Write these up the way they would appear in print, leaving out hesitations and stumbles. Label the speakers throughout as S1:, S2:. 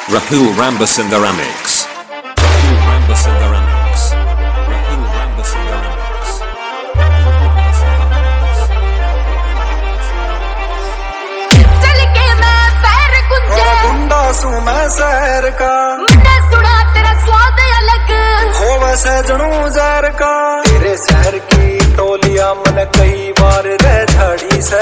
S1: Rahul Rambus in the remix. Rahul Rambus in the remix. Rahul Rambus in the remix.
S2: चल के मैं पैर गुंजे
S3: गुंडा सू मैं शहर का
S2: मैंने सुना तेरा स्वाद अलग
S3: हो वैसे जनू जहर का तेरे शहर की टोलियां मन कई बार रह झाड़ी से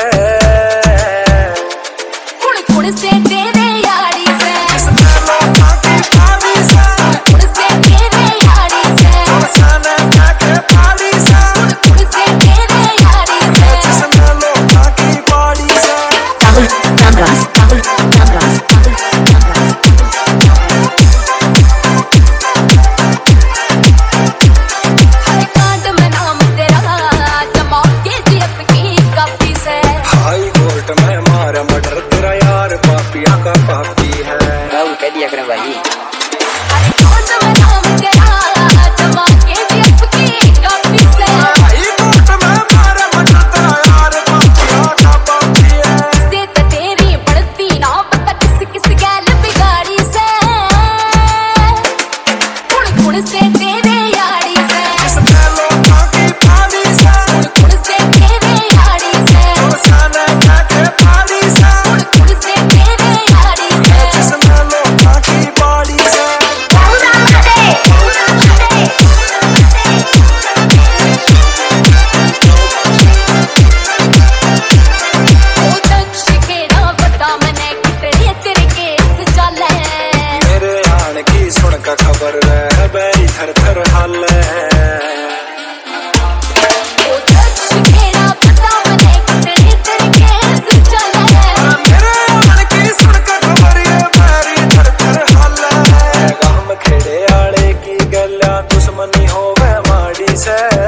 S2: कुड़ कुड़ से तेरे यारी से
S3: जिसमें लोगों की पाली से
S2: कुड़ से तेरे यारी से
S3: बरसाने जाके पाली से
S2: कुड़ से तेरे यारी से
S3: जिसमें लोगों की पाली से
S2: हर कांड में नाम तेरा चमके जीप की कापी से
S3: हाई कोर्ट में मारा मर्डर तेरा यार पापिया का पापी है
S4: कह दिया करें भाई।
S2: हर कांड में नाम तेरा चमके जीप की कापी से
S3: हाई कोर्ट में मारा मर्डर तेरा यार पापिया का पापी है
S2: से तेरी बढ़ती ना पता किस किस गैल बिगाड़ी से कुड़ कुड़ से तेरे यारी से
S3: जिसमें लोगों की पाली से
S2: कुड़ से तेरे यारी से
S3: बरसाने जाके पाली से
S2: कुड़ से तेरे यारी से
S3: जिसमें लोगों की पाली से
S2: ओ दक्ष के ना बता मने कितने तेरे केस चले
S3: मेरे आन की सुन का खबर है बैरी थर थर हाल है
S2: ओ दक्ष के ना बता मने कितने तेरे केस चले
S3: मेरे आन की सुन का खबर है बैरी थर थर हाल है गाम खेड़े आले की गल्ला दुश्मनी होवे माड़ी से